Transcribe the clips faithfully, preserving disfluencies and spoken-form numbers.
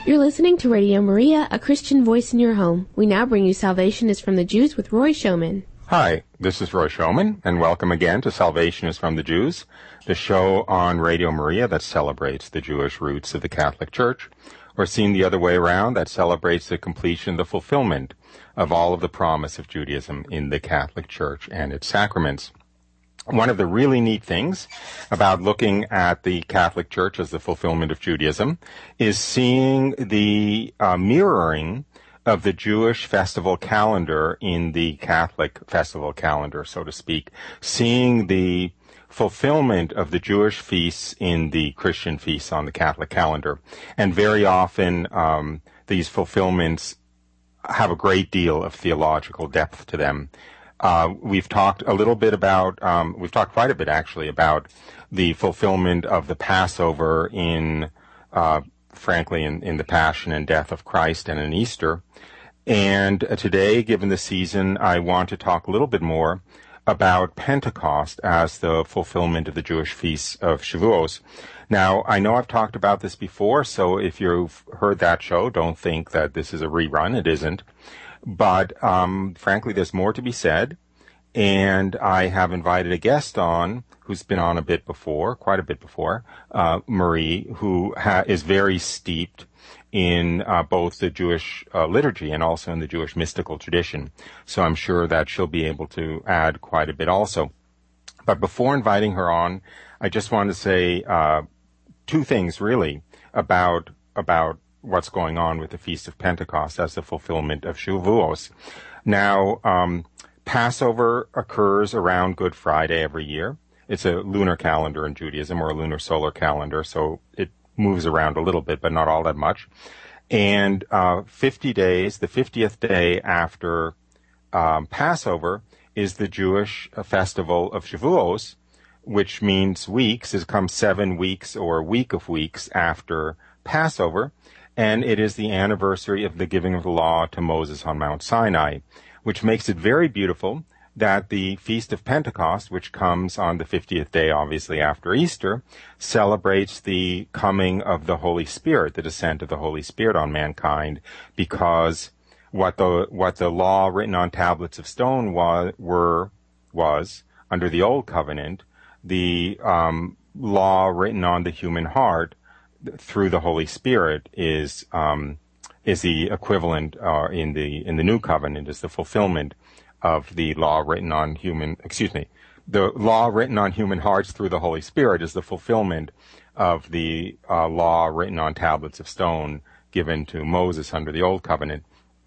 You're listening to Radio Maria, a Christian voice in your home. We now bring you Salvation is from the Jews with Roy Schoeman. Hi, this is Roy Schoeman, and welcome again to Salvation is from the Jews, the show on Radio Maria that celebrates the Jewish roots of the Catholic Church, or seen the other way around, that celebrates the completion, the fulfillment of all of the promise of Judaism in the Catholic Church and its sacraments. One of the really neat things about looking at the Catholic Church as the fulfillment of Judaism is seeing the uh, mirroring of the Jewish festival calendar in the Catholic festival calendar, so to speak, seeing the fulfillment of the Jewish feasts in the Christian feasts on the Catholic calendar. And very often um, these fulfillments have a great deal of theological depth to them. Uh, we've talked a little bit about, um, we've talked quite a bit actually about the fulfillment of the Passover in, uh, frankly, in, in the Passion and Death of Christ and in Easter. And uh, today, given the season, I want to talk a little bit more about Pentecost as the fulfillment of the Jewish feasts of Shavuos. Now, I know I've talked about this before, so if you've heard that show, don't think that this is a rerun. It isn't. But, um, frankly, there's more to be said, and I have invited a guest on who's been on a bit before, quite a bit before, uh, Marie, who ha- is very steeped in uh, both the Jewish uh, liturgy and also in the Jewish mystical tradition. So I'm sure that she'll be able to add quite a bit also. But before inviting her on, I just want to say uh, two things, really, about about what's going on with the Feast of Pentecost as the fulfillment of Shavuos. Now, um, Passover occurs around Good Friday every year. It's a lunar calendar in Judaism, or a lunar solar calendar, so it moves around a little bit, but not all that much. And uh, fifty days, the fiftieth day after um, Passover, is the Jewish uh, festival of Shavuos, which means weeks. It comes seven weeks or a week of weeks after Passover. And it is the anniversary of the giving of the law to Moses on Mount Sinai, which makes it very beautiful that the Feast of Pentecost, which comes on the fiftieth day, obviously after Easter, celebrates the coming of the Holy Spirit, the descent of the Holy Spirit on mankind, because what the what the law written on tablets of stone was were was under the old covenant, the um, law written on the human heart through the Holy Spirit is um, is the equivalent uh, in the in the new covenant, is the fulfillment of the law written on human excuse me the law written on human hearts through the Holy Spirit is the fulfillment of the uh, law written on tablets of stone given to Moses under the old covenant.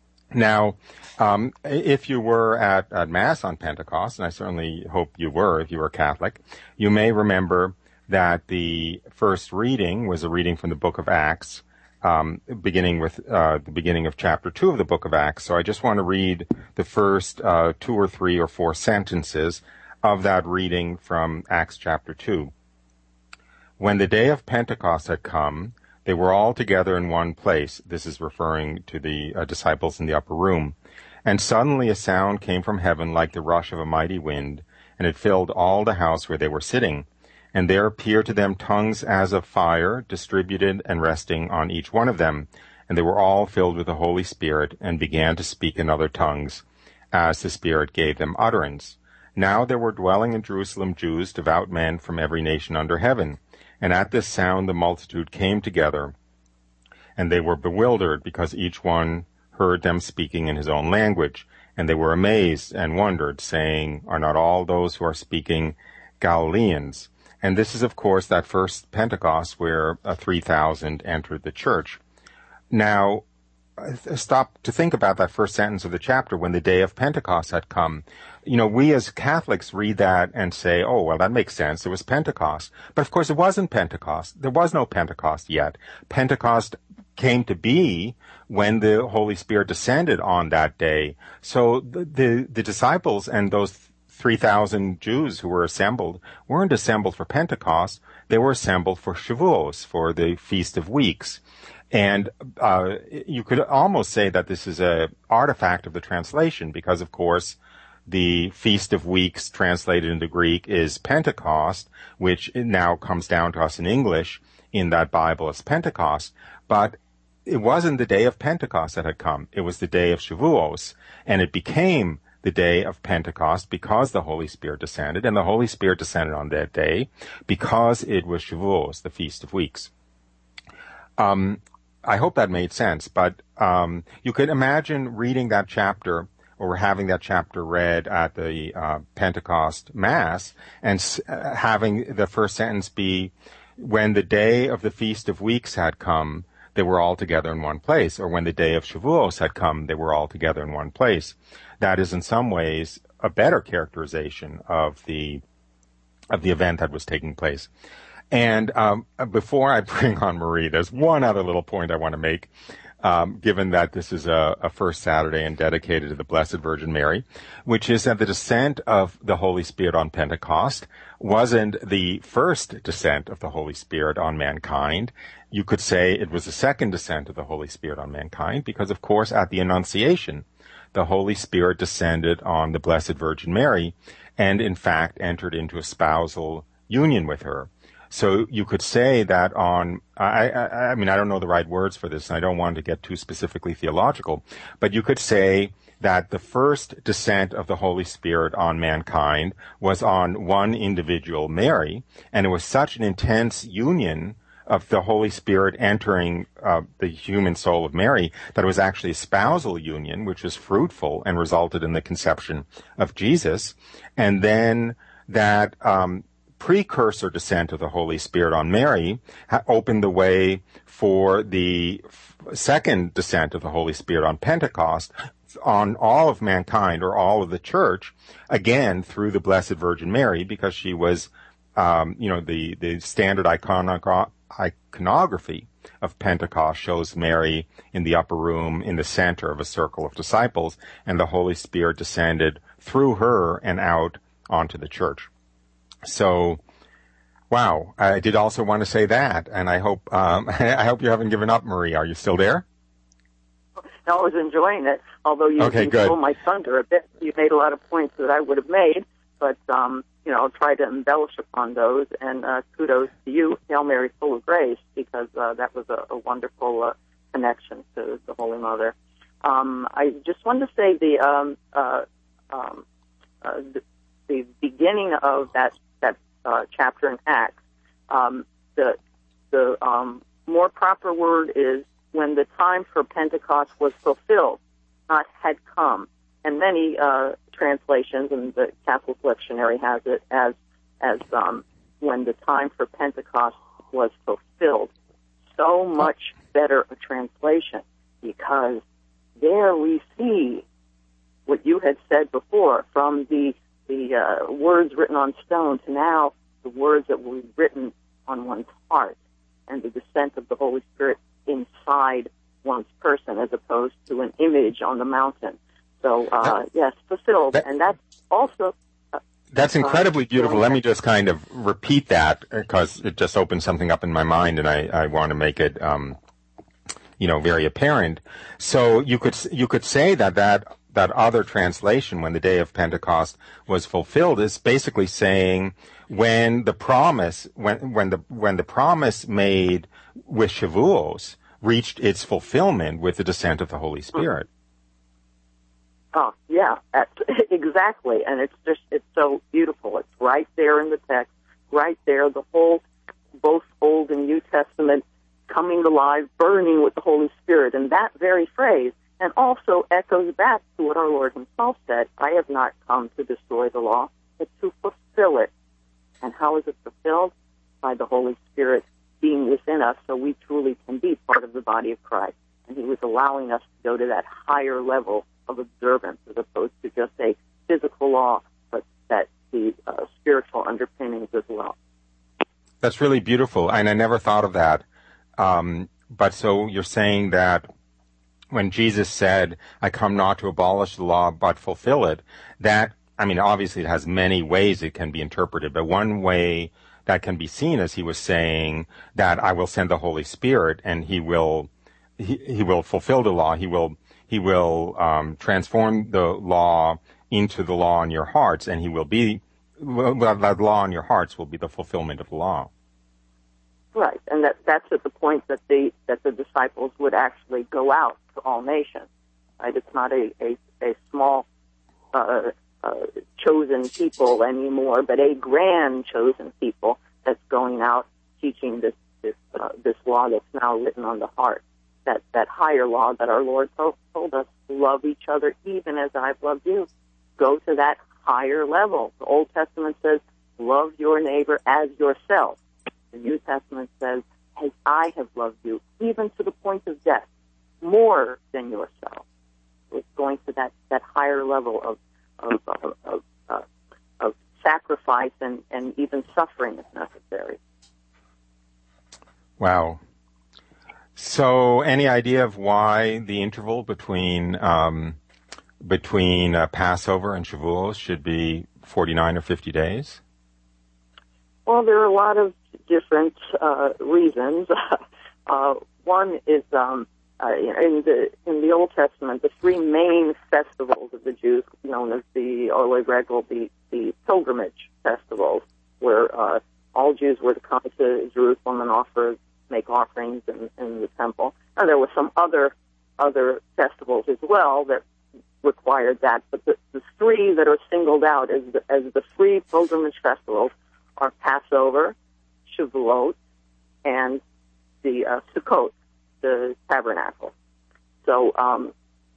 Now, um, if you were at, at Mass on Pentecost, and I certainly hope you were if you were Catholic, you may remember that the first reading was a reading from the book of Acts, um, beginning with uh, the beginning of chapter two of the book of Acts. So I just want to read the first uh, two or three or four sentences of that reading from Acts chapter two. When the day of Pentecost had come, they were all together in one place. This is referring to the uh, disciples in the upper room. And suddenly a sound came from heaven like the rush of a mighty wind, and it filled all the house where they were sitting. And there appeared to them tongues as of fire, distributed and resting on each one of them. And they were all filled with the Holy Spirit, and began to speak in other tongues, as the Spirit gave them utterance. Now there were dwelling in Jerusalem Jews, devout men from every nation under heaven. And at this sound the multitude came together, and they were bewildered, because each one heard them speaking in his own language. And they were amazed and wondered, saying, Are not all those who are speaking Galileans? And this is, of course, that first Pentecost where uh, three thousand entered the church. Now, stop to think about that first sentence of the chapter, when the day of Pentecost had come. You know, we as Catholics read that and say, oh, well, that makes sense. It was Pentecost. But, of course, it wasn't Pentecost. There was no Pentecost yet. Pentecost came to be when the Holy Spirit descended on that day. So the, the, the disciples and those three thousand Jews who were assembled weren't assembled for Pentecost. They were assembled for Shavuos, for the Feast of Weeks. And uh, you could almost say that this is a artifact of the translation, because, of course, the Feast of Weeks translated into Greek is Pentecost, which now comes down to us in English in that Bible as Pentecost. But it wasn't the day of Pentecost that had come. It was the day of Shavuos, and it became the day of Pentecost because the Holy Spirit descended, and the Holy Spirit descended on that day because it was Shavuos, the Feast of Weeks. Um, I hope that made sense, but um, you could imagine reading that chapter or having that chapter read at the uh, Pentecost Mass and uh, having the first sentence be, when the day of the Feast of Weeks had come, they were all together in one place, or when the day of Shavuos had come, they were all together in one place. That is in some ways a better characterization of the of the event that was taking place. And um, before I bring on Marie, there's one other little point I want to make, um, given that this is a, a first Saturday and dedicated to the Blessed Virgin Mary, which is that the descent of the Holy Spirit on Pentecost wasn't the first descent of the Holy Spirit on mankind. You could say it was the second descent of the Holy Spirit on mankind because, of course, at the Annunciation, the Holy Spirit descended on the Blessed Virgin Mary and, in fact, entered into a spousal union with her. So you could say that on, I, I, I mean, I don't know the right words for this, and I don't want to get too specifically theological, but you could say that the first descent of the Holy Spirit on mankind was on one individual, Mary, and it was such an intense union of the Holy Spirit entering uh, the human soul of Mary that it was actually a spousal union, which was fruitful and resulted in the conception of Jesus. And then that um, precursor descent of the Holy Spirit on Mary ha- opened the way for the f- second descent of the Holy Spirit on Pentecost on all of mankind, or all of the church, again through the Blessed Virgin Mary, because she was, um, you know, the, the standard iconogra- iconography of Pentecost shows Mary in the upper room in the center of a circle of disciples, and the Holy Spirit descended through her and out onto the church. So, wow, I did also want to say that, and I hope um, I hope you haven't given up, Marie. Are you still there? I was enjoying it, although you, okay, you good. stole my thunder a bit. You made a lot of points that I would have made, but, um, you know, I'll try to embellish upon those, and uh, kudos to you, Hail Mary, full of grace, because uh, that was a, a wonderful uh, connection to the Holy Mother. Um, I just wanted to say the, um, uh, um, uh, the, the beginning of that, that uh, chapter in Acts, um, the, the um, more proper word is when the time for Pentecost was fulfilled, not had come. And many uh, translations, and the Catholic Lectionary has it as as um, when the time for Pentecost was fulfilled. So much better a translation, because there we see what you had said before, from the the uh, words written on stone to now the words that were written on one's heart, and the descent of the Holy Spirit inside one's person, as opposed to an image on the mountain. So, uh, yes, fulfilled. That, and that's also... Uh, that's incredibly uh, beautiful. Let me just kind of repeat that, because it just opened something up in my mind, and I, I want to make it, um, you know, very apparent. So you could you could say that, that that other translation, when the day of Pentecost was fulfilled, is basically saying when the promise, when when the when the promise made with Shavuos reached its fulfillment with the descent of the Holy Spirit. Oh, yeah, that's, exactly. And it's just, it's so beautiful. It's right there in the text, right there, the whole, both Old and New Testament coming alive, burning with the Holy Spirit. And that very phrase, and also echoes back to what our Lord himself said, I have not come to destroy the law, but to fulfill it. And how is it fulfilled? By the Holy Spirit being within us, so we truly can be part of the body of Christ. And he was allowing us to go to that higher level of observance, as opposed to just a physical law, but that the uh, spiritual underpinnings as well. That's really beautiful, and I never thought of that. Um, but so you're saying that when Jesus said, I come not to abolish the law, but fulfill it, that, I mean, obviously it has many ways it can be interpreted, but one way that can be seen as he was saying that I will send the Holy Spirit, and he will he, he will fulfill the law. He will he will um, transform the law into the law in your hearts, and he will be well, the law in your hearts will be the fulfillment of the law. Right, and that that's at the point that the that the disciples would actually go out to all nations. Right, it's not a a, a small uh, uh, chosen people anymore, but a grand chosen people that's going out teaching this this uh, this law that's now written on the heart. That that higher law that our Lord told, told us: love each other even as I've loved you. Go to that higher level. The Old Testament says, love your neighbor as yourself. The New Testament says, as I have loved you, even to the point of death, more than yourself. It's going to that, that higher level of of of, of, uh, of sacrifice and, and even suffering if necessary. Wow. So, any idea of why the interval between um, between uh, Passover and Shavuos should be forty-nine or fifty days? Well, there are a lot of different uh, reasons. uh, one is um, uh, in the in the Old Testament, the three main festivals of the Jews, known as the Olei Regel, the the pilgrimage festivals, where uh, all Jews were to come to Jerusalem and offer make offerings in, in the temple. And there were some other other festivals as well that required that, but the, the three that are singled out as the, as the three pilgrimage festivals are Passover, Shavuot, and the uh, Sukkot, the tabernacle. So um,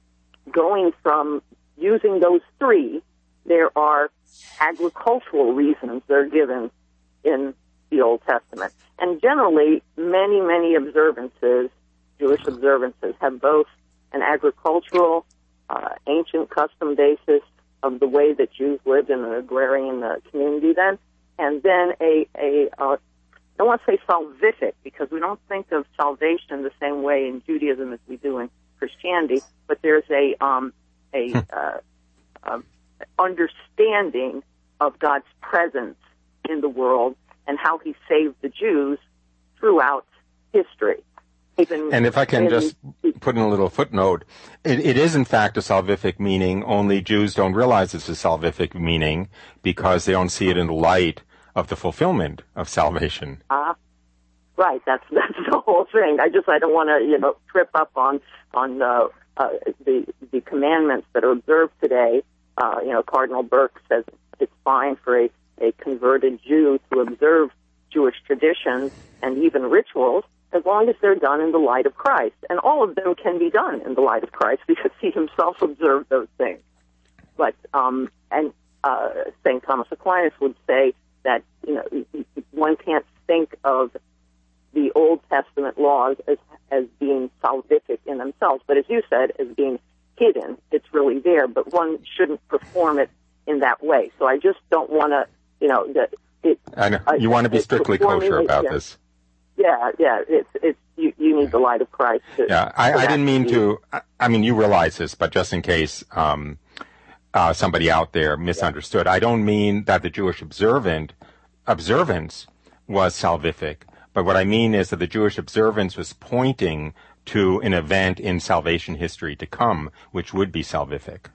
going from using those three, there are agricultural reasons that are given in the Old Testament. And generally, many, many observances, Jewish observances, have both an agricultural, uh, ancient custom basis of the way that Jews lived in an agrarian uh, community then, and then a, a uh, I don't want to say salvific, because we don't think of salvation the same way in Judaism as we do in Christianity, but there's a, um, a uh, uh, understanding of God's presence in the world and how he saved the Jews throughout history. Even and if I can in, just put in a little footnote, it, it is in fact a salvific meaning, only Jews don't realize it's a salvific meaning because they don't see it in the light of the fulfillment of salvation. Ah, uh, right, that's that's the whole thing. I just, I don't want to, you know, trip up on, on uh, uh, the, the commandments that are observed today. Uh, you know, Cardinal Burke says it's fine for a a converted Jew to observe Jewish traditions and even rituals as long as they're done in the light of Christ. And all of them can be done in the light of Christ because he himself observed those things. But, um, and uh, Saint Thomas Aquinas would say that, you know, one can't think of the Old Testament laws as, as being salvific in themselves, but as you said, as being hidden. It's really there, but one shouldn't perform it in that way. So I just don't want to, you know, the, it, I know. You uh, want to be strictly kosher about yeah. this. Yeah, yeah. It's it's you, you need the light of Christ. To, yeah, I, I didn't mean to. I mean, you realize this, but just in case um, uh, somebody out there misunderstood, yeah. I don't mean that the Jewish observant observance was salvific, but what I mean is that the Jewish observance was pointing to an event in salvation history to come, which would be salvific.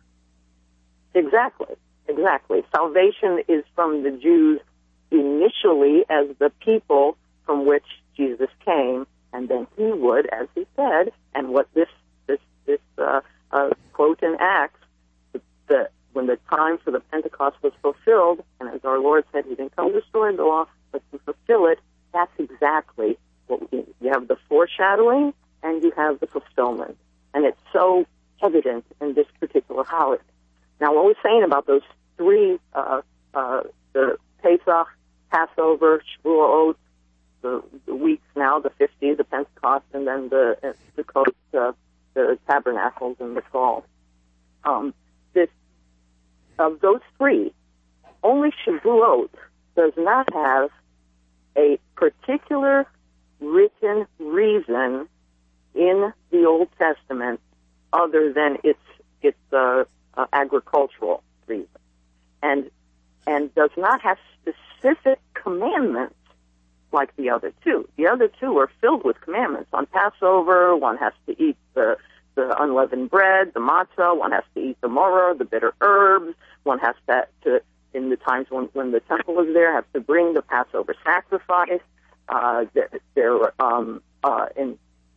Exactly. Exactly. Salvation is from the Jews initially as the people from which Jesus came, and then he would, as he said, and what this this this uh, uh, quote in Acts, the, the, when the time for the Pentecost was fulfilled, and as our Lord said, he didn't come to destroy the law, but to fulfill it. That's exactly what we, you have: the foreshadowing and you have the fulfillment, and it's so evident in this particular holiday. Now, what we're saying about those three, uh, uh, the Pesach, Passover, Shavuot, the, the weeks now, the fifty, the Pentecost, and then the uh, Sukkot, uh, the tabernacles in the fall. Um, this, of those three, only Shavuot does not have a particular written reason in the Old Testament other than its its uh, uh, agricultural reason, and and does not have specific commandments like the other two. The other two are filled with commandments. On Passover, one has to eat the the unleavened bread, the matzah. One has to eat the maror, the bitter herbs. One has to, to in the times when, when the temple is there, has to bring the Passover sacrifice. Uh, there, um, uh, in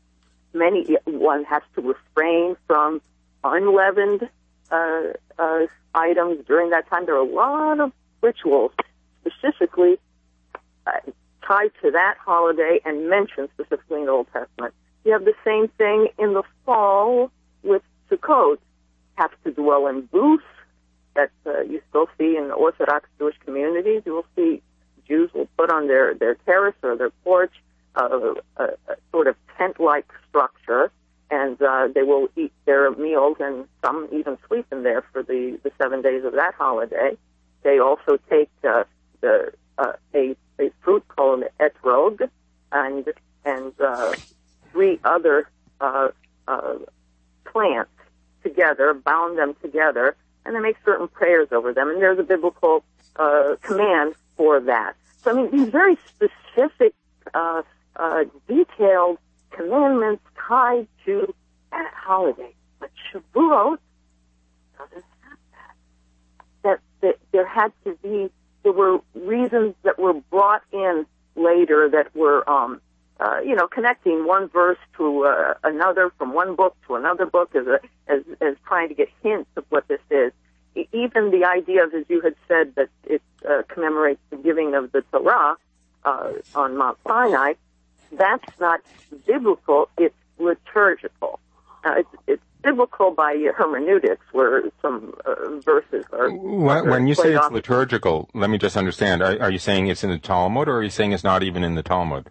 many, one has to refrain from unleavened uh, uh, items during that time. There are a lot of rituals specifically uh, tied to that holiday and mentioned specifically in the Old Testament. You have the same thing in the fall with Sukkot. Have to dwell in booths that uh, you still see in Orthodox Jewish communities. You will see Jews will put on their, their terrace or their porch uh, a, a sort of tent-like structure, and uh, they will eat their meals, and some even sleep in there for the, the seven days of that holiday. They also take uh, the uh, a, a fruit called etrog and and uh, three other uh, uh, plants together, bound them together, and they make certain prayers over them. And there's a biblical uh, command for that. So, I mean, these very specific, uh, uh, detailed commandments tied to that holiday. But Shavuot doesn't have that. That, that there had to be, there were reasons that were brought in later that were, um, uh, you know, connecting one verse to uh, another, from one book to another book, as, a, as as trying to get hints of what this is. Even the idea of, as you had said, that it uh, commemorates the giving of the Torah uh, on Mount Sinai, that's not biblical, it's liturgical. Uh, it's, it's biblical by hermeneutics, where some uh, verses are... When, when you say it's off. liturgical, let me just understand. Are, are you saying it's in the Talmud, or are you saying it's not even in the Talmud?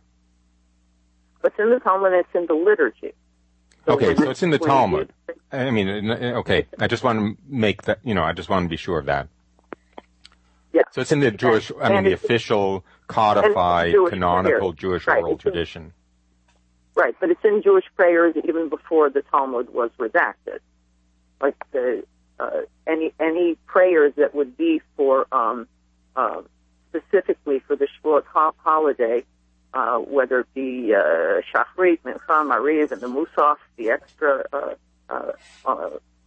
It's in the Talmud, it's in the liturgy. So okay, so it's in the when Talmud. you, I mean, okay, I just want to make that, you know, I just want to be sure of that. Yeah. So it's in the Jewish, I mean, and the official, codified, Jewish canonical prayers. Jewish Right, oral it's in- tradition. Right, but it's in Jewish prayers even before the Talmud was redacted. Like the uh, any any prayers that would be for um, uh, specifically for the Shavuot ho- holiday, uh, whether it be uh, Shachrit, Mincha, Mariv, and the Musaf, the extra uh, uh, uh,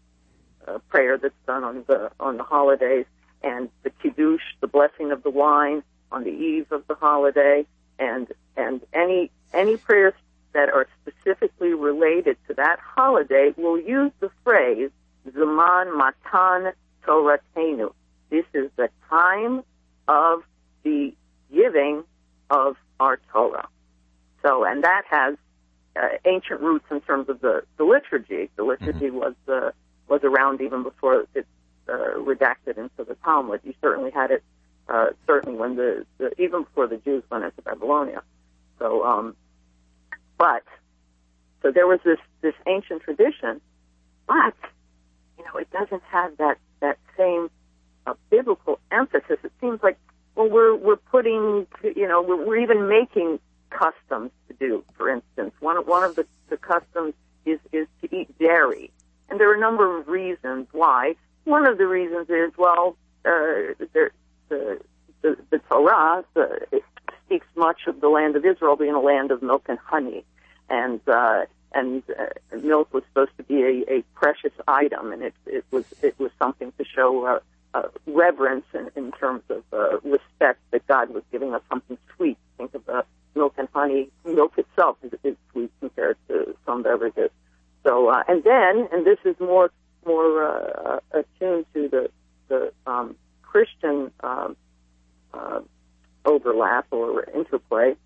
uh, prayer that's done on the on the holidays, and the Kiddush, the blessing of the wine on the eve of the holiday, and and any any prayers that are specifically related to that holiday will use the phrase Zaman Matan Toratenu. This is the time of the giving of our Torah. So, and that has uh, ancient roots in terms of the, the liturgy. The liturgy mm-hmm. was uh, was around even before it's uh, redacted into the Talmud. You certainly had it, uh, certainly when the, the even before the Jews went into Babylonia. So, um, But, so there was this, this ancient tradition, but, you know, it doesn't have that, that same uh, biblical emphasis. It seems like, well, we're, we're putting, you know, we're, we're even making customs to do, for instance. One, one of the, the customs is, is to eat dairy. And there are a number of reasons why. One of the reasons is, well, uh, there, the, the, the Torah, the, it speaks much of the land of Israel being a land of milk and honey. And, uh, and, uh, milk was supposed to be a, a precious item, and it, it was, it was something to show, uh, uh, reverence in, in terms of, uh, respect that God was giving us something sweet. Think of, uh, milk and honey. Milk itself is, is sweet compared to some beverages. So, uh, and then, and this is more, more, uh, attuned to the, the, um, Christian, um, uh, overlap or interplay.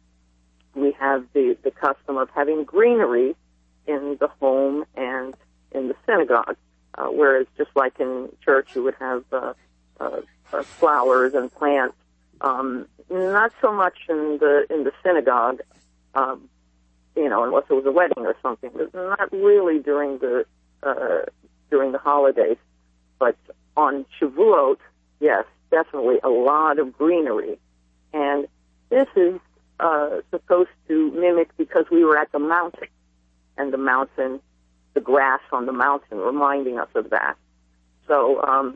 We have the, the custom of having greenery in the home and in the synagogue, uh, whereas just like in church you would have uh, uh, uh, flowers and plants. Um, not so much in the in the synagogue, um, you know, unless it was a wedding or something. But not really during the uh, during the holidays, but on Shavuot, yes, definitely a lot of greenery, and this is Uh, supposed to mimic because we were at the mountain, and the mountain, the grass on the mountain, reminding us of that. So, um,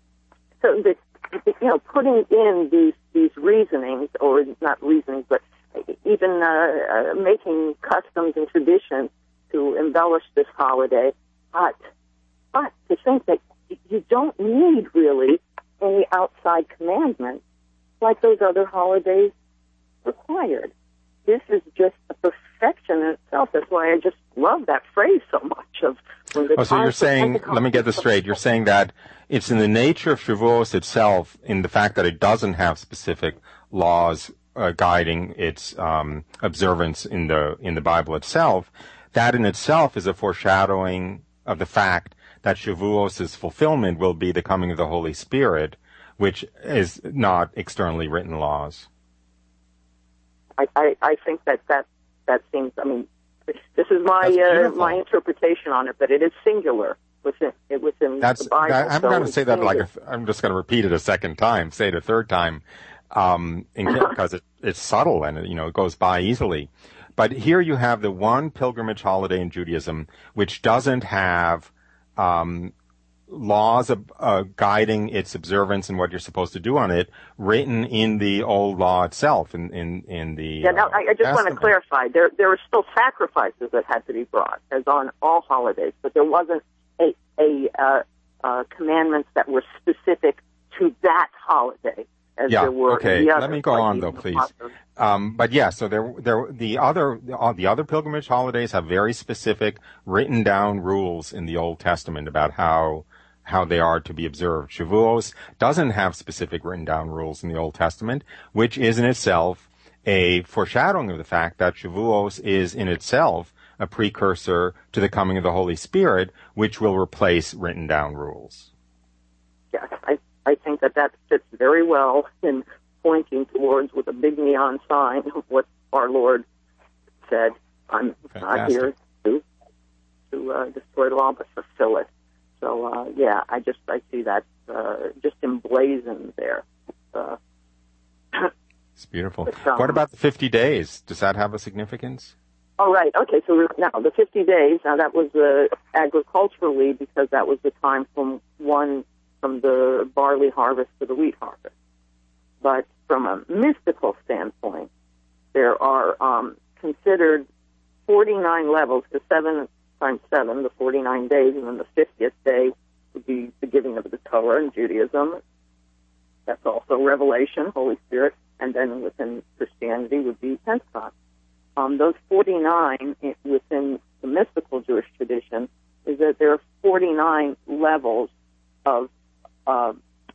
so the, you know, putting in these these reasonings, or not reasonings, but even uh, uh, making customs and traditions to embellish this holiday, but but to think that you don't need really any outside commandments like those other holidays required. this is just a perfection in itself. That's why I just love that phrase so much. Of when the oh, so you're saying, let me get this straight. You're saying that it's in the nature of Shavuos itself, in the fact that it doesn't have specific laws uh, guiding its um, observance in the in the Bible itself. That in itself is a foreshadowing of the fact that Shavuos' fulfillment will be the coming of the Holy Spirit, which is not externally written laws. I, I, I think that, that that seems, I mean, this is my uh, my interpretation on it, but it is singular within within That's, the Bible. That, I'm so going to say that singular. like, a, I'm just going to repeat it a second time, say it a third time, um, in, because it, it's subtle and, it, you know, it goes by easily. But here you have the one pilgrimage holiday in Judaism which doesn't have um, laws of, uh, guiding its observance and what you're supposed to do on it written in the old law itself. In in, in the yeah. Now, uh, I, I just Testament. want to clarify: there there were still sacrifices that had to be brought, as on all holidays, but there wasn't a a uh, uh, commandments that were specific to that holiday. As yeah. there were Okay. the others, Let me go like on though, please. Apostles. Um, but yeah, so there, there, the other, the other pilgrimage holidays have very specific written down rules in the Old Testament about how, how they are to be observed. Shavuos doesn't have specific written down rules in the Old Testament, which is in itself a foreshadowing of the fact that Shavuos is in itself a precursor to the coming of the Holy Spirit, which will replace written down rules. Yes, I, I think that that fits very well in pointing towards, with a big neon sign, of what our Lord said. I'm Fantastic. not here to to uh, destroy the law, but fulfill it. So, uh, yeah, I just I see that uh, just emblazoned there. Uh, It's beautiful. But, um, what about the fifty days? Does that have a significance? Oh, right. Okay, so we're, now the fifty days, now that was uh, agriculturally, because that was the time from one, from the barley harvest to the wheat harvest. But from a mystical standpoint, there are um, considered forty-nine levels, to seven times seven, the forty-nine days, and then the fiftieth day would be the giving of the Torah in Judaism. That's also Revelation, Holy Spirit, and then within Christianity would be Pentecost. Um, those forty-nine within the mystical Jewish tradition is that there are forty-nine levels of uh,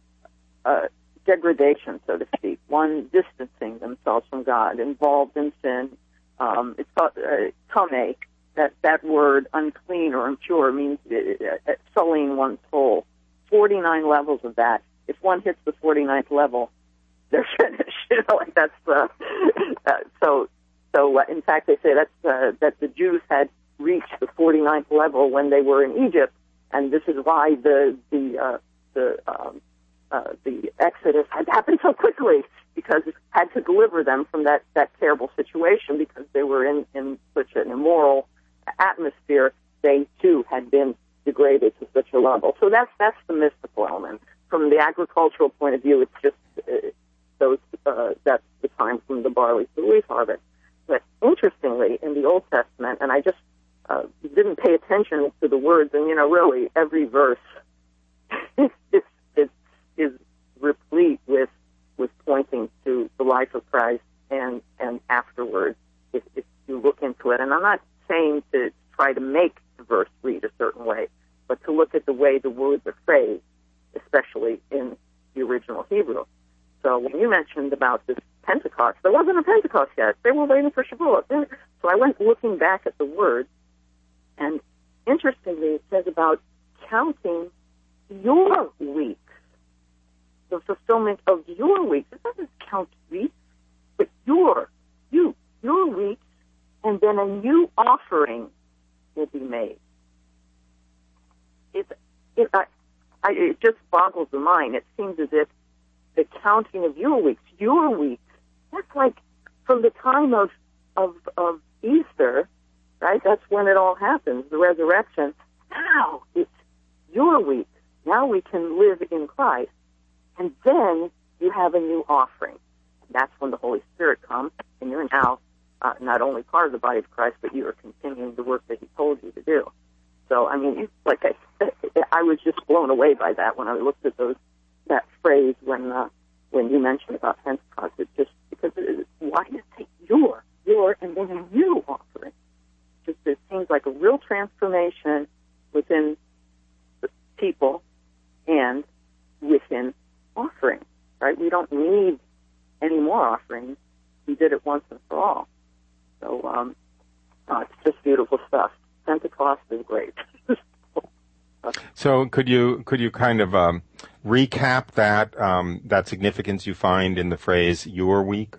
uh, degradation, so to speak. One, distancing themselves from God, involved in sin. Um, it's called uh, tameh. That that word, unclean or impure, means uh, sullying one's soul. forty-nine levels of that. If one hits the forty-ninth level, they're finished. You know, like that's uh, uh, so. So, uh, in fact, they say that's uh, that the Jews had reached the forty-ninth level when they were in Egypt, and this is why the the uh, the um, uh, the Exodus had happened so quickly, because it had to deliver them from that, that terrible situation, because they were in, in such an immoral atmosphere. They too had been degraded to such a level. So that's that's the mystical element. From the agricultural point of view, it's just uh, those uh, that's the time from the barley to the wheat harvest. But interestingly, in the Old Testament, and I just uh, didn't pay attention to the words, and, you know, really every verse is, is, is replete with with pointing to the life of Christ and, and afterwards, if, if you look into it. And I'm not saying to try to make the verse read a certain way, but to look at the way the words are phrased, especially in the original Hebrew. So when you mentioned about this Pentecost, there wasn't a Pentecost yet. They were waiting for Shavuot. So I went looking back at the words, and interestingly, it says about counting your weeks, the fulfillment of your weeks. It doesn't count weeks, but your, you, your weeks, and then a new offering will be made. It, it, I, I, it just boggles the mind. It seems as if the counting of your weeks, your weeks, that's like from the time of, of of Easter, right? That's when it all happens, the resurrection. Now it's your week. Now we can live in Christ. And then you have a new offering. That's when the Holy Spirit comes, and you're now uh, not only part of the body of Christ, but you are continuing the work that He told you to do. So, I mean, like I said, I was just blown away by that when I looked at those that phrase when uh, when you mentioned about Pentecost. It just because it, why did it say your your pure and then a new offering. Just it seems like a real transformation within the people and within offering, right? We don't need any more offerings. We did it once and for all. So um, uh, it's just beautiful stuff. Pentecost is great. So could you could you kind of um, recap that um, that significance you find in the phrase "your week"?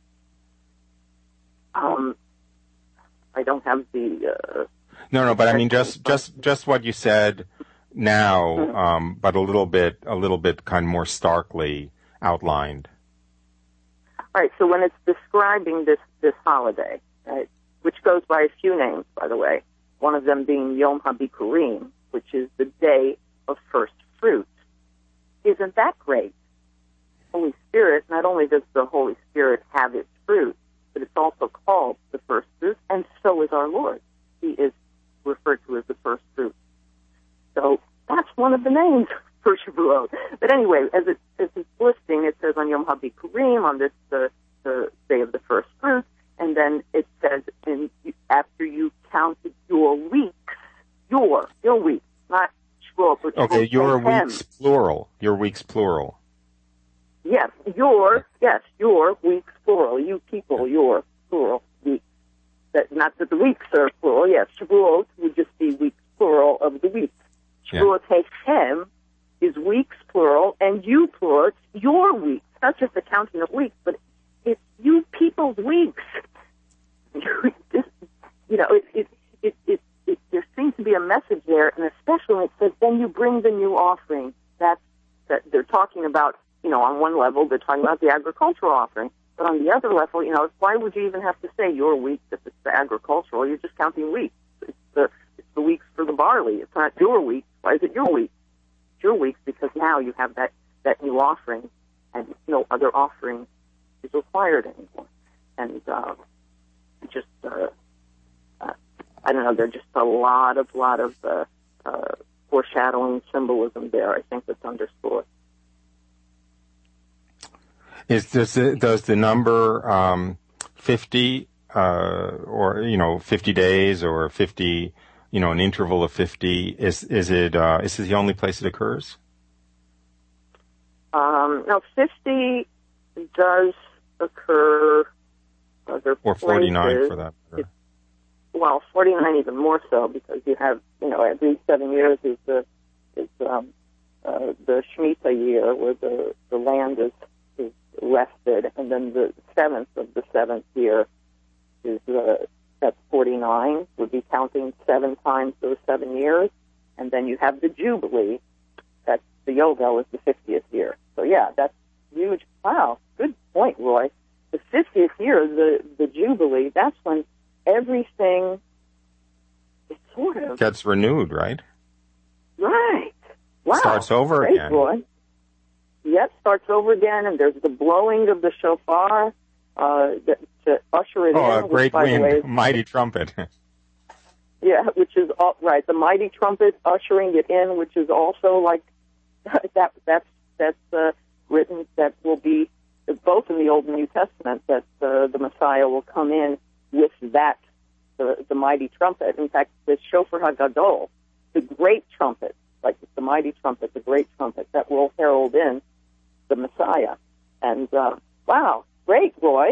Um, I don't have the. Uh, no, no, but I mean just just just what you said now, um, but a little bit a little bit kind of more starkly outlined. All right. So when it's describing this this holiday, right, which goes by a few names, by the way, one of them being Yom HaBikurim, which is the day of first fruits. Isn't that great? Holy Spirit, not only does the Holy Spirit have its fruit, but it's also called the first fruit, and so is our Lord. He is referred to as the first fruit. So that's one of the names for Shavuot. But anyway, as, it, as it's listing, it says on Yom HaBikurim, on this the, the day of the first fruit, and then it says in, after you counted your weeks, your, your weeks, not Shavuot, but okay, your him. weeks plural, your weeks plural. Yes, your, yes, your weeks plural, you people, your plural weeks. That, not that the weeks are plural, yes, Shavuot would just be weeks plural of the weeks. Shavuot yeah. Him is weeks plural, and you plural, it's your weeks, not just the counting of weeks, but it's you people's weeks. You know, it, it, it, it, it, there seems to be a message there, and especially when it says, then you bring the new offering. That's, that they're talking about, you know, on one level, they're talking about the agricultural offering, but on the other level, you know, why would you even have to say your weeks if it's the agricultural? You're just counting weeks. It's the, it's the weeks for the barley. It's not your weeks. Why is it your weeks? It's your weeks because now you have that, that new offering, and no other offering is required anymore. And uh, just, uh, uh, I don't know, there's just a lot of, lot of uh, uh, foreshadowing symbolism there, I think, that's underscored. Is this, does the number um, fifty, uh, or, you know, fifty days or fifty, you know, an interval of fifty, is is it, uh, is this the only place it occurs? Um, no, fifty does occur. Other or forty-nine places. For that. It, well, forty-nine even more so because you have, you know, every seven years is the is um, uh, the Shemitah year where the the land is is rested, and then the seventh of the seventh year is uh, that's forty-nine. Would be counting seven times those seven years, and then you have the Jubilee. That's the Yovel is the fiftieth year. So yeah, that's huge. Wow, good point, Roy. The fiftieth year, the the Jubilee, that's when everything is sort of gets renewed, right? Right. Wow. Starts over Great, again. Roy. Yep, starts over again, and there's the blowing of the shofar uh, that, to usher it oh, in. Oh, a great which, wind, way, mighty trumpet. Yeah, which is all, right. The mighty trumpet ushering it in, which is also like that. That's that's uh, written. That will be both in the Old and New Testament. That uh, the Messiah will come in with that the the mighty trumpet. In fact, the Shofar HaGadol, the great trumpet, like the mighty trumpet, the great trumpet that will herald in the Messiah. And uh, wow, great, Roy.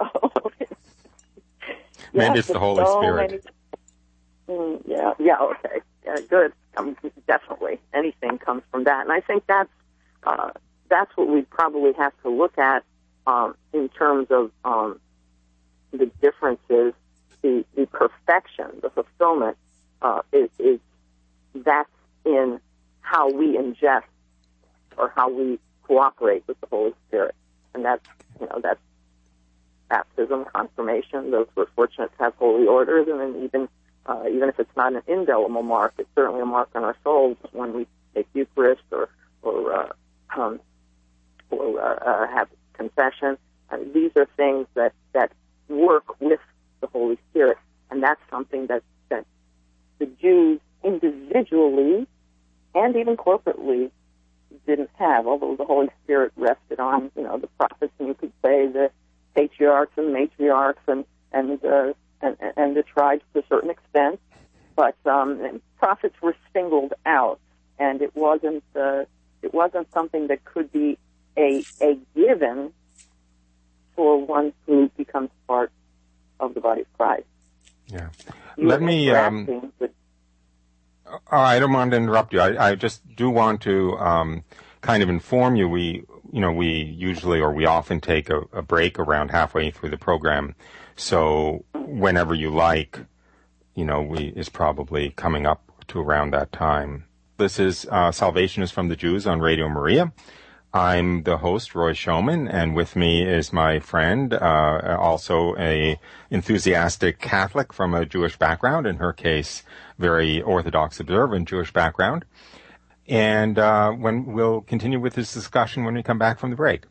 Maybe yes, it's the Holy so Spirit. Many, mm, yeah, yeah, okay, yeah, good. Um, definitely, anything comes from that, and I think that's uh, that's what we probably have to look at um, in terms of um, the differences, the the perfection, the fulfillment uh, is, is that's in how we ingest or how we cooperate with the Holy Spirit, and that's you know that's baptism, confirmation. Those who are fortunate to have holy orders, and then even uh, even if it's not an indelible mark, it's certainly a mark on our souls when we take Eucharist or or uh, um, or uh, uh, have confession. Uh, these are things that that work with the Holy Spirit, and that's something that that the Jews individually and even corporately didn't have, although the Holy Spirit rested on, you know, the prophets, and you could say the patriarchs and matriarchs and, and uh, and, and the tribes to a certain extent, but um, prophets were singled out, and it wasn't uh, it wasn't something that could be a a given for one who becomes part of the body of Christ. Yeah. You Let me. Um, with, oh, I don't want to interrupt you. I, I just do want to um, kind of inform you. We, you know, we usually or we often take a, a break around halfway through the program. So whenever you like, you know, we is probably coming up to around that time. This is uh, Salvation is from the Jews on Radio Maria. I'm the host, Roy Schoeman, and with me is my friend, uh, also a enthusiastic Catholic from a Jewish background, in her case, very Orthodox observant Jewish background. And uh, when we'll continue with this discussion when we come back from the break.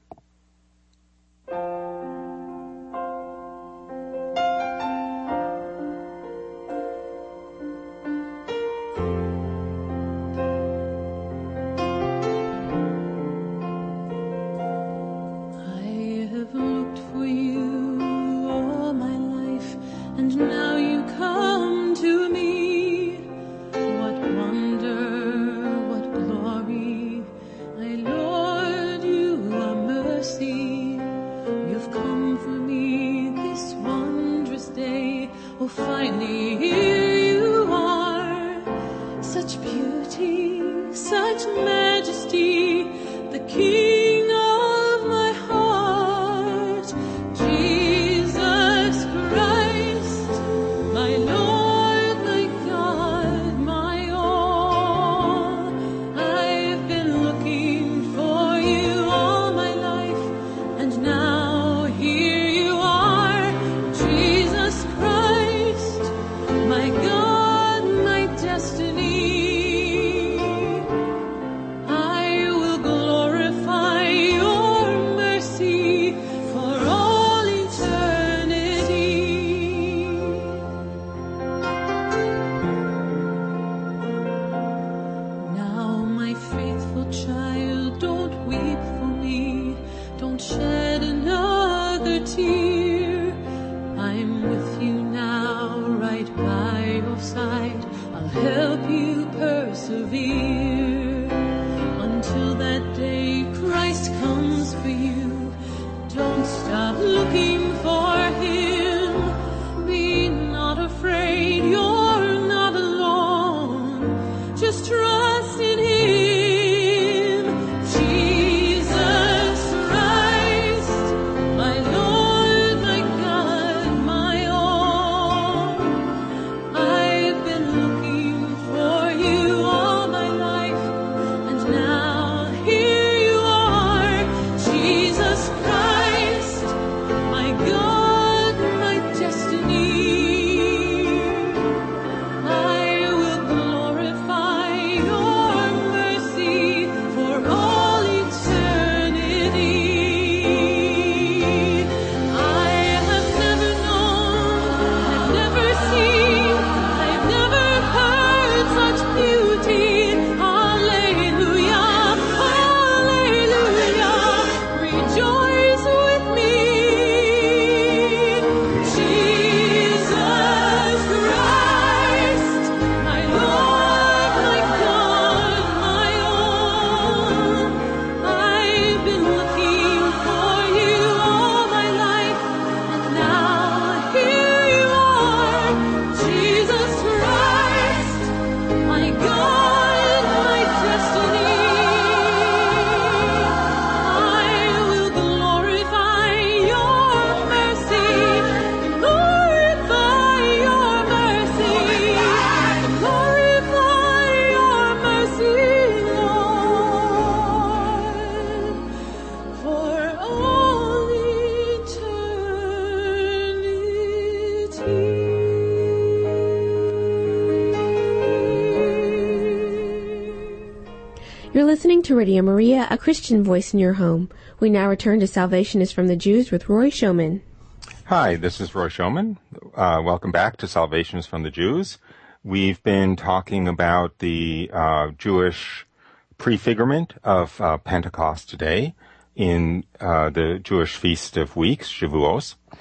You're listening to Radio Maria, a Christian voice in your home. We now return to Salvation is from the Jews with Roy Schoeman. Hi, this is Roy Schoeman. Uh, welcome back to Salvation is from the Jews. We've been talking about the uh, Jewish prefigurement of uh, Pentecost today in uh, the Jewish Feast of Weeks, Shavuos.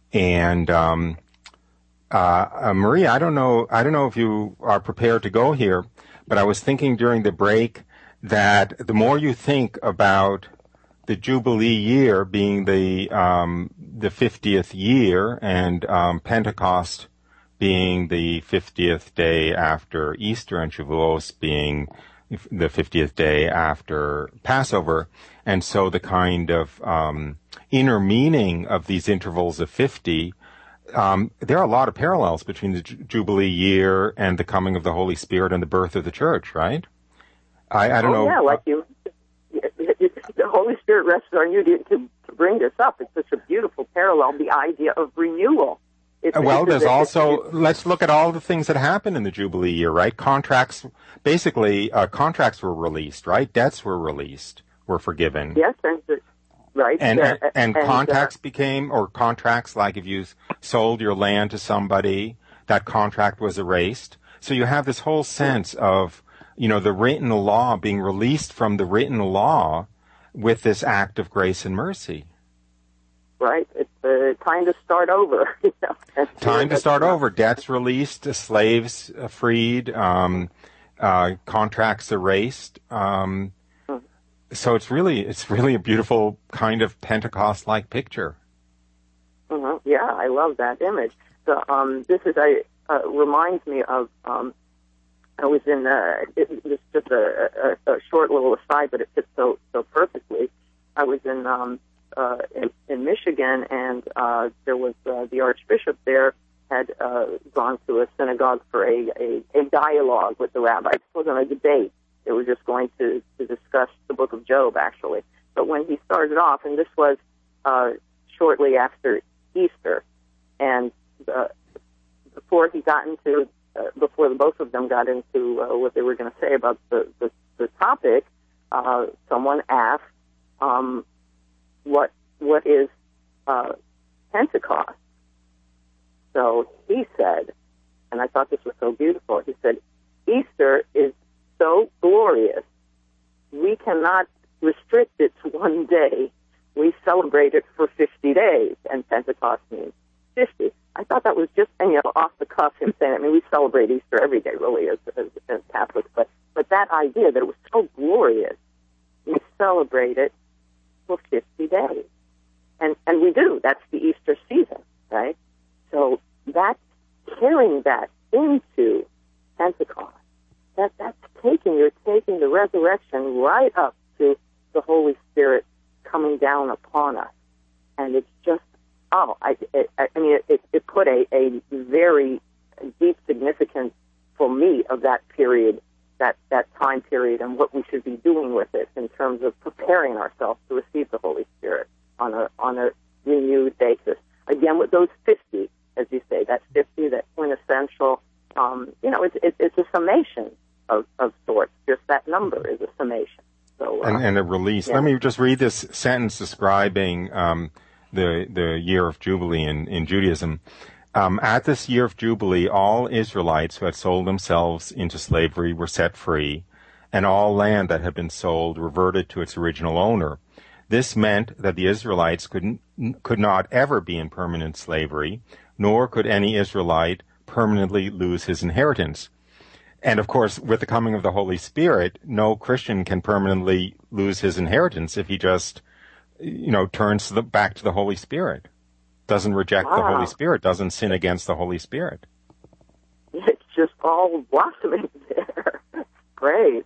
And um, uh, uh, Maria, I don't know, I don't know if you are prepared to go here, but I was thinking during the break that the more you think about the Jubilee year being the um, the fiftieth year, and um, Pentecost being the fiftieth day after Easter, and Shavuos being the fiftieth day after Passover, and so the kind of um, inner meaning of these intervals of fifty, um, there are a lot of parallels between the Ju- Jubilee year and the coming of the Holy Spirit and the birth of the church, right? I, I don't oh, know. Yeah, like you. The Holy Spirit rests on you to, to, to bring this up. It's such a beautiful parallel, the idea of renewal. It's, well, it's there's it's, also, it's, let's look at all the things that happened in the Jubilee year, right? Contracts, basically, uh, contracts were released, right? Debts were released, were forgiven. Yes, and the, right. And, uh, and, and and contracts uh, became, or contracts, like if you sold your land to somebody, that contract was erased. So you have this whole sense of, you know, the written law being released from the written law with this act of grace and mercy. Right. It's uh, time to start over. You know? Time to start over. Debts released, slaves freed, um, uh, contracts erased. Um, mm-hmm. So it's really, it's really a beautiful kind of Pentecost-like picture. Mm-hmm. Yeah, I love that image. So um, this is a uh, reminds me of. Um, I was in. Uh, it, it's just a, a, a short little aside, but it fits so so perfectly. I was in. Um, Uh, in, in Michigan, and uh, there was uh, the Archbishop there had uh, gone to a synagogue for a, a, a dialogue with the rabbi. It wasn't a debate. They were just going to, to discuss the book of Job, actually. But when he started off, and this was uh, shortly after Easter, and uh, before he got into, uh, before the both of them got into uh, what they were going to say about the, the, the topic, uh, someone asked, um, What what is uh, Pentecost? So he said, and I thought this was so beautiful. He said, Easter is so glorious, we cannot restrict it to one day. We celebrate it for fifty days, and Pentecost means fifty. I thought that was just, and, you know, off the cuff, him saying, I mean, we celebrate Easter every day, really, as, as, as Catholics, but but that idea that it was so glorious, we celebrate it for fifty days. And and we do. That's the Easter season, right? So that's carrying that into Pentecost. That that's taking, you're taking the resurrection right up to the Holy Spirit coming down upon us. And it's just, oh, I, it, I mean, it, it put a, a very deep significance for me of that period, that, that time period, and what we should be doing with it in terms of preparing ourselves to receive the Holy Spirit on a on a renewed basis. Again, with those fifty, as you say, that fifty, that quintessential, um, you know, it's, it, it's a summation of, of sorts. Just that number is a summation. So, uh, and, and a release. Yeah. Let me just read this sentence describing um, the the year of Jubilee in, in Judaism. Um, At this year of Jubilee, all Israelites who had sold themselves into slavery were set free, and all land that had been sold reverted to its original owner. This meant that the Israelites could, could not ever be in permanent slavery, nor could any Israelite permanently lose his inheritance. And of course, with the coming of the Holy Spirit, no Christian can permanently lose his inheritance if he just, you know, turns to the, back to the Holy Spirit, doesn't reject wow. the Holy Spirit, doesn't sin against the Holy Spirit. It's just all blossoming there. Great.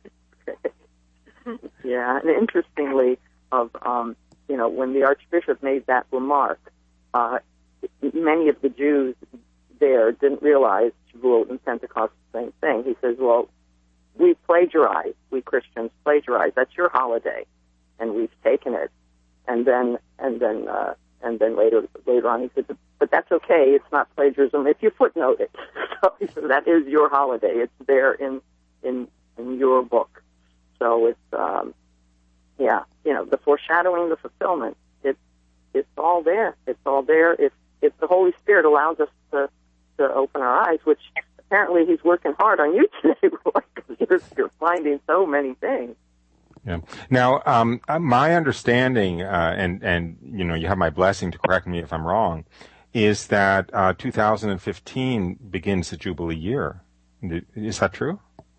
Yeah, and interestingly, of um, you know, when the Archbishop made that remark, uh, many of the Jews there didn't realize Shavuot and Pentecost the same thing. He says, "Well, we plagiarize. We Christians plagiarize. That's your holiday, and we've taken it." And then, and then, uh, and then later, later on, he said, "But that's okay. It's not plagiarism if you footnote it. So he said, that is your holiday. It's there in in in your book." So it's. Um, Yeah, you know, the foreshadowing, the fulfillment, it's it's all there. It's all there. If if the Holy Spirit allows us to, to open our eyes, which apparently he's working hard on you today, Roy, because you're, you're finding so many things. Yeah. Now, um, my understanding, uh, and, and, you know, you have my blessing to correct me if I'm wrong, is that uh, two thousand fifteen begins the Jubilee year. Is that true?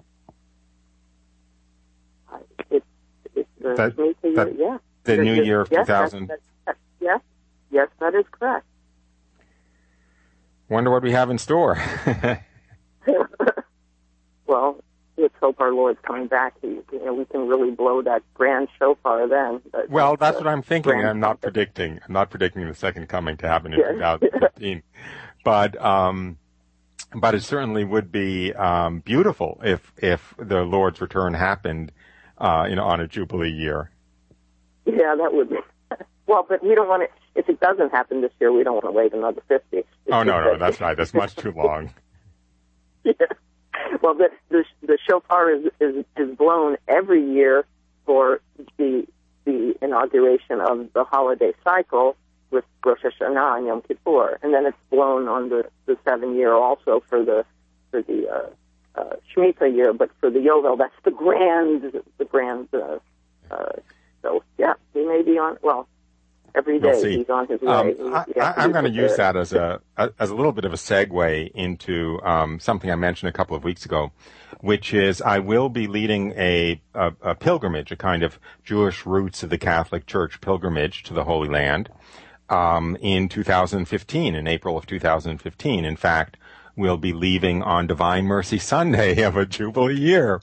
It's, it's the that, Shemitah year, that, yeah. The You're, new you're, year of yes, two thousand. That's, that's, yes, yes, that is correct. Wonder what we have in store. Well, let's hope our Lord's coming back. He, you know, we can really blow that grand shofar then. But well, that's uh, what I'm thinking. I'm not trumpet. predicting. I'm not predicting the second coming to happen in Yes. two thousand fifteen. But um, but it certainly would be um, beautiful if if the Lord's return happened, uh, you know, on a Jubilee year. Yeah, that would be. Well, but we don't want to. If it doesn't happen this year, we don't want to wait another fifty. It's oh no, no, that, that's right. That's much too long. Yeah. Well, the the, the shofar is, is is blown every year for the the inauguration of the holiday cycle with Rosh Hashanah and Yom Kippur, and then it's blown on the, the seven year also for the for the uh, uh, Shemitah year. But for the Yovel, that's the grand the grand. Uh, uh, so yeah, he may be on. Well, every day we'll he's on his way. Um, I, yeah, I'm going to use that as a as a little bit of a segue into um, something I mentioned a couple of weeks ago, which is I will be leading a, a, a pilgrimage, a kind of Jewish roots of the Catholic Church pilgrimage to the Holy Land um, in two thousand fifteen, in April of two thousand fifteen. In fact, we'll be leaving on Divine Mercy Sunday of a Jubilee year.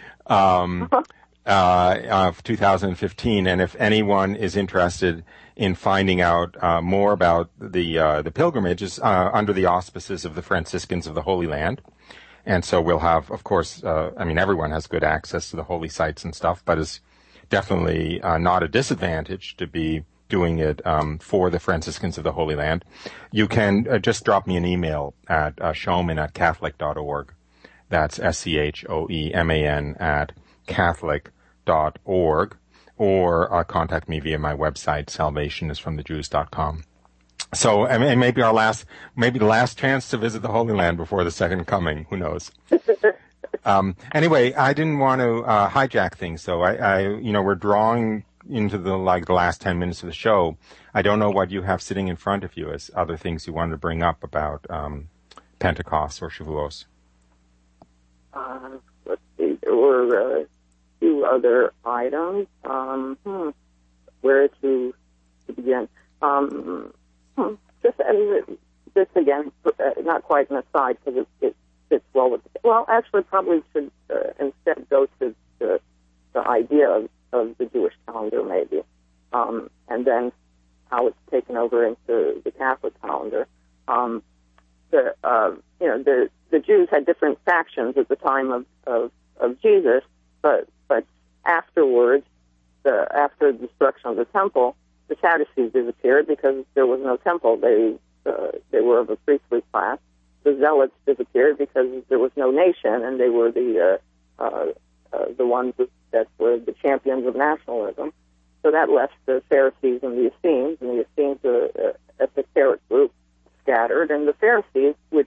Um, Uh, of two thousand fifteen, and if anyone is interested in finding out uh, more about the uh, the pilgrimages uh, under the auspices of the Franciscans of the Holy Land, and so we'll have, of course, uh, I mean, everyone has good access to the holy sites and stuff, but it's definitely uh, not a disadvantage to be doing it um, for the Franciscans of the Holy Land. You can uh, just drop me an email at uh, schoeman at catholic dot org. That's S C H O E M A N at catholic dot org, or uh, contact me via my website, salvation is from the jews dot com. So, I mean, maybe our last, maybe the last chance to visit the Holy Land before the second coming. Who knows? um, anyway, I didn't want to uh, hijack things, so I, I, you know, we're drawing into the like the last ten minutes of the show. I don't know what you have sitting in front of you as other things you wanted to bring up about um, Pentecost or Shavuos. Uh, let's see. There were uh, two other items. Um, hmm, where to, to begin? Um, hmm, just and this again, uh, not quite an aside because it, it fits well with. The, well, actually, probably should uh, instead go to the, the idea of, of the Jewish calendar, maybe, um, and then how it's taken over into the Catholic calendar. Um, the uh, you know the the Jews had different factions at the time of, of, of Jesus, but but afterwards, the, after the destruction of the temple, the Sadducees disappeared because there was no temple. They uh, they were of a priestly class. The Zealots disappeared because there was no nation, and they were the uh, uh, uh, the ones that were the champions of nationalism. So that left the Pharisees and the Essenes, and the Essenes, a, a esoteric group, scattered, and the Pharisees, which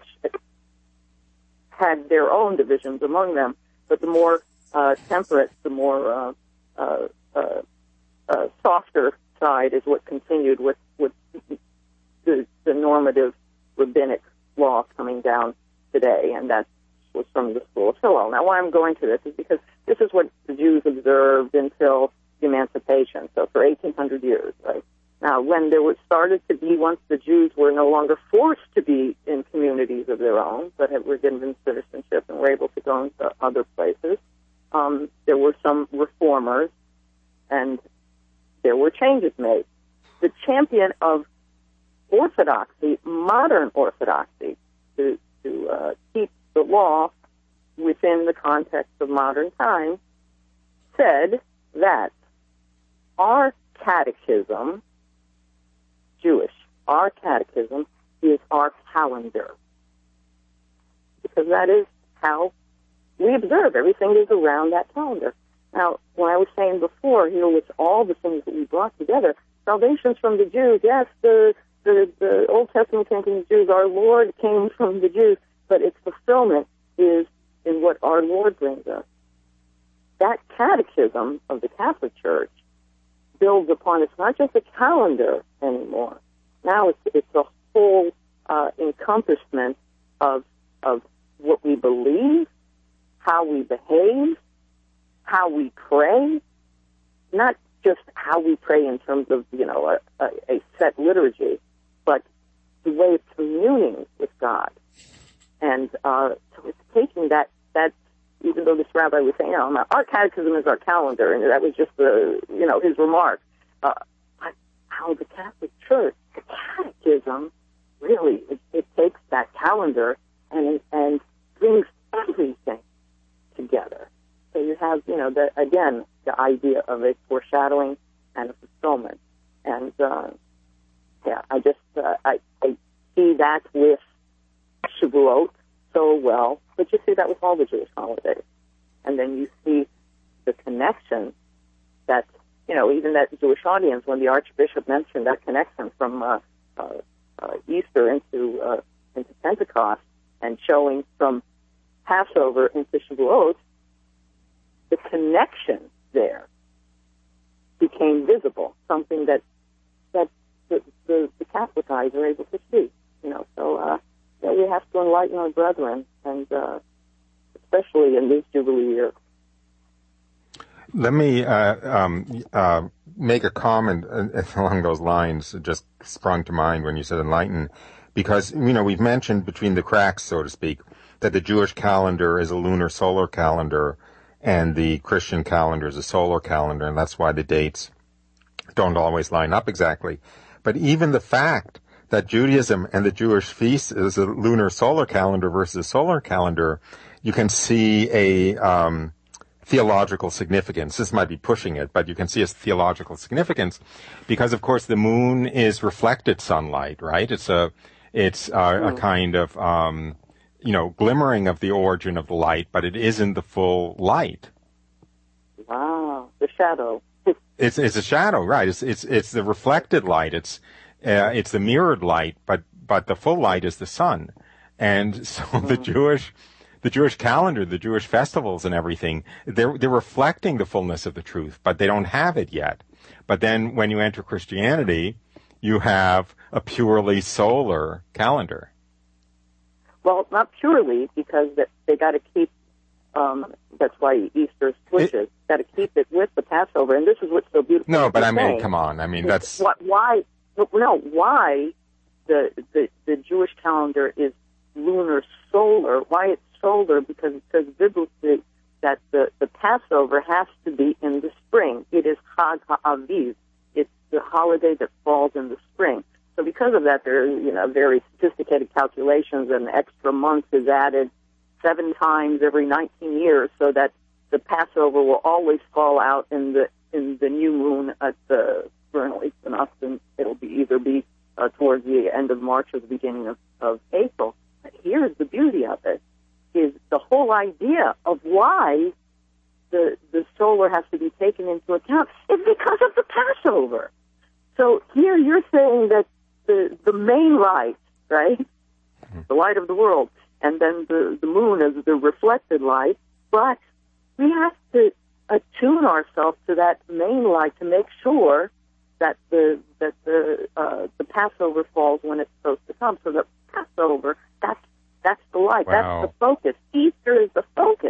had their own divisions among them, but the more uh, temperate, the more uh, uh, uh, uh, softer side is what continued with, with the, the normative rabbinic law coming down today, and that was from the School of Hillel. Now, why I'm going to this is because this is what the Jews observed until the Emancipation, so for eighteen hundred years, right? Now, when there was started to be, once the Jews were no longer forced to be in communities of their own, but had, were given citizenship and were able to go into other places, um, there were some reformers, and there were changes made. The champion of orthodoxy, modern orthodoxy, to, to uh, keep the law within the context of modern times, said that our catechism, Jewish, our catechism is our calendar. Because that is how we observe. Everything is around that calendar. Now, when I was saying before, you know, with all the things that we brought together, salvation's from the Jews. Yes, the, the, the Old Testament came from the Jews. Our Lord came from the Jews. But its fulfillment is in what our Lord brings us. That catechism of the Catholic Church builds upon, it's not just a calendar anymore. Now it's, it's a full uh, encompassment of of what we believe, how we behave, how we pray, not just how we pray in terms of, you know, a, a, a set liturgy, but the way of communing with God. And uh, so it's taking that, that, even though this rabbi was saying, you know, our catechism is our calendar, and that was just the, you know, his remark. Uh, but how the Catholic Church, the catechism, really, it, it takes that calendar and and brings everything together. So you have, you know, the, again, the idea of a foreshadowing and a fulfillment. And, uh, yeah, I just, uh, I, I see that with Shavuot so well, but you see that with all the Jewish holidays. And then you see the connection that, you know, even that Jewish audience, when the Archbishop mentioned that connection from uh, uh, uh, Easter into uh, into Pentecost, and showing from Passover into Shavuot, the connection there became visible, something that that the, the, the Catholic eyes are able to see. You know, so uh, yeah, we have to enlighten our brethren, and uh, especially in this Jubilee year. Let me uh, um, uh, make a comment along those lines. It just sprung to mind when you said enlighten, because, you know, we've mentioned between the cracks, so to speak, that the Jewish calendar is a lunar solar calendar and the Christian calendar is a solar calendar, and that's why the dates don't always line up exactly. But even the fact that Judaism and the Jewish feast is a lunar solar calendar versus a solar calendar, you can see a um, theological significance. This might be pushing it, but you can see a theological significance because, of course, the moon is reflected sunlight, right? It's a it's uh, a kind of um, you know, glimmering of the origin of the light, but it isn't the full light. Wow, the shadow. It's it's a shadow, right? It's it's it's the reflected light. It's uh, it's the mirrored light, but but the full light is the sun. And so mm. the Jewish the Jewish calendar, the Jewish festivals, and everything, they're they're reflecting the fullness of the truth, but they don't have it yet. But then when you enter Christianity, you have a purely solar calendar. Well, not purely, because that they got to keep. Um, that's why Easter switches. Got to keep it with the Passover, and this is what's so beautiful. No, but I mean, saying. come on. I mean, that's why. No, why the, the the Jewish calendar is lunar solar. Why it's solar? Because it says biblically that the the Passover has to be in the spring. It is Chag HaAviv. It's the holiday that falls in the spring. So because of that, there are, you know, very sophisticated calculations, and extra month is added seven times every nineteen years, so that the Passover will always fall out in the in the new moon at the vernal equinox, and it'll be either be uh, towards the end of March or the beginning of, of April. But here's the beauty of it: is the whole idea of why the the solar has to be taken into account is because of the Passover. So here you're saying that the the main light, right, mm-hmm. the light of the world, and then the, the moon is the reflected light, but we have to attune ourselves to that main light to make sure that the that the uh, the Passover falls when it's supposed to come. So the Passover, that's that's the light, wow. that's the focus. Easter is the focus.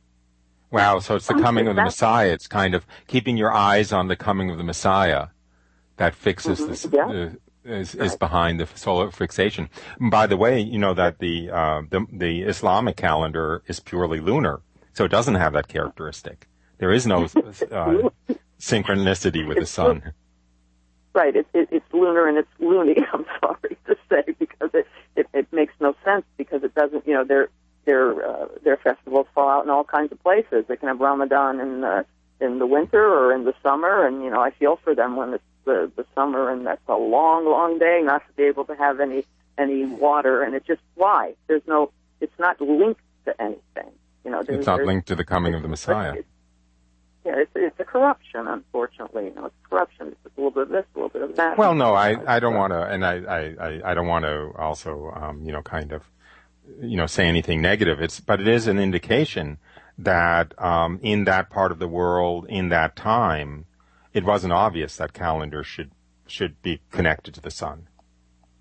Wow, so it's the coming of the Messiah. It's kind of keeping your eyes on the coming of the Messiah that fixes mm-hmm. this. Yeah. The, Is, is behind the solar fixation. By the way, you know that the, uh, the the Islamic calendar is purely lunar, so it doesn't have that characteristic. There is no uh, synchronicity with the sun. Right, it, it, it's lunar and it's loony. I'm sorry to say, because it, it, it makes no sense, because it doesn't. You know, their their uh, their festivals fall out in all kinds of places. They can have Ramadan in uh, in the winter or in the summer, and you know, I feel for them when it's the, the summer, and that's a long, long day not to be able to have any any water, and it's just why there's no, it's not linked to anything. You know, it's not linked to the coming of the Messiah. It's, yeah, it's it's a corruption, unfortunately. You know, it's corruption. It's a little bit of this, a little bit of that. Well, no, I I don't want to, and I I I don't want to also um, you know kind of you know say anything negative. It's but it is an indication that um, in that part of the world, in that time, it wasn't obvious that calendar should should be connected to the sun.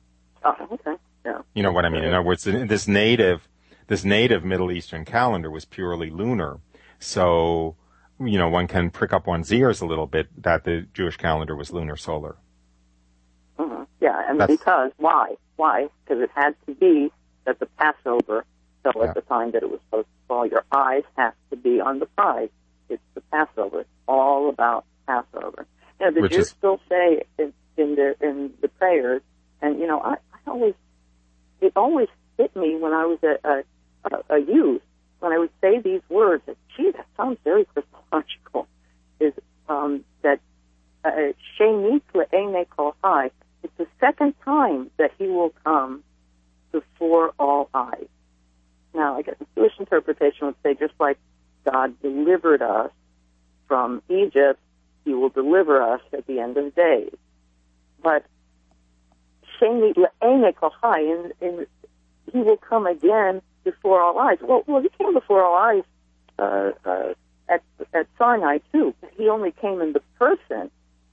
Oh, okay. Yeah. You know what I mean? In other words, this native, this native Middle Eastern calendar was purely lunar. So, you know, one can prick up one's ears a little bit that the Jewish calendar was lunar solar. Mm-hmm. Yeah, and That's, because, why? Why? Because it had to be that the Passover fell yeah. at the time that it was supposed to fall. Your eyes have to be on the prize. It's the Passover. It's all about Passover. You know, the Which Jews is, still say in, in, their, in the prayers, and, you know, I, I always, it always hit me when I was a, a, a, a youth, when I would say these words, that, gee, that sounds very Christological, is um, that Shemit le'enei kol hai. It's the second time that he will come before all eyes. Now, I guess the Jewish interpretation would say just like God delivered us from Egypt, he will deliver us at the end of days. But Shemit le'enei kol hai, and, and he will come again before all eyes. Well, well, he came before all eyes uh, uh, at, at Sinai too, but he only came in the person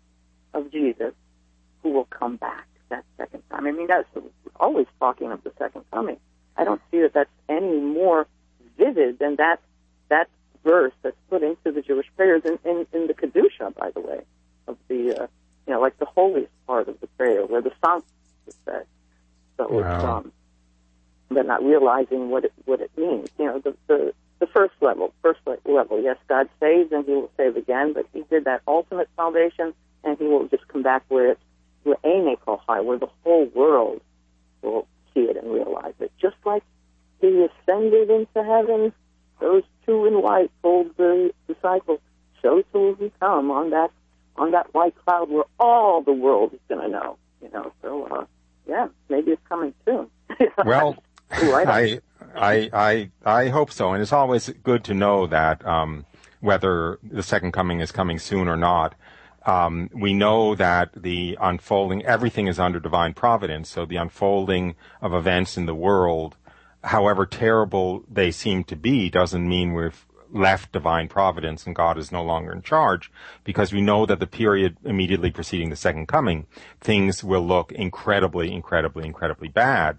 of Jesus, who will come back that second time. I mean, that's always talking of the second coming. I don't see that that's any more vivid than that that verse that's put into the Jewish prayers in, in, in the Kedusha, by the way, of the, uh, you know, like the holiest part of the prayer, where the psalm is said. So wow. it's, um, they're not realizing what it, what it means. You know, the, the, the first level, first level, yes, God saves and he will save again, but he did that ultimate salvation, and he will just come back where it's where where the whole world will see it and realize it. Just like he ascended into heaven, those two in white told the disciples, so will he come on that on that white cloud where all the world is going to know. You know, so uh, yeah, maybe it's coming soon. Well, I, I I I hope so, and it's always good to know that um, whether the second coming is coming soon or not. Um, we know that the unfolding, everything is under divine providence, so the unfolding of events in the world, however terrible they seem to be, doesn't mean we've left divine providence and God is no longer in charge, because we know that the period immediately preceding the second coming, things will look incredibly, incredibly, incredibly bad.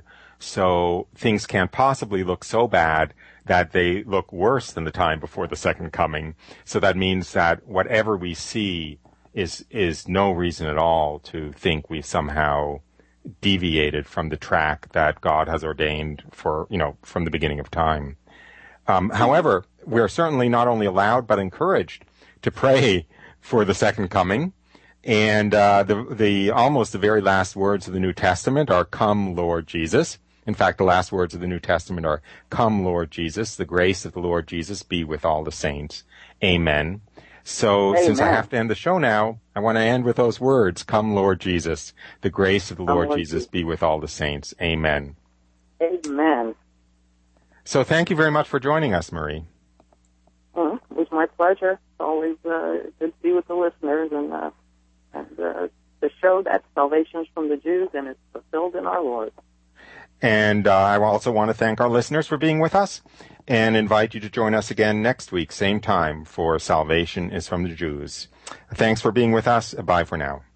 So things can't possibly look so bad that they look worse than the time before the second coming. So that means that whatever we see is is no reason at all to think we've somehow deviated from the track that God has ordained for, you know, from the beginning of time. Um, however, we are certainly not only allowed but encouraged to pray for the second coming. And uh, the the almost the very last words of the New Testament are, "Come, Lord Jesus." In fact, the last words of the New Testament are, "Come, Lord Jesus. The grace of the Lord Jesus be with all the saints. Amen." So Amen. Since I have to end the show now, I want to end with those words, "Come, Lord Jesus. The grace of the Lord, Lord Jesus be with all the saints. Amen." Amen. So thank you very much for joining us, Marie. Mm, it was my pleasure. It's always uh, good to be with the listeners, and, uh, and uh, to show that salvation is from the Jews and it's fulfilled in our Lord. And uh, I also want to thank our listeners for being with us and invite you to join us again next week, same time, for Salvation is from the Jews. Thanks for being with us. Bye for now.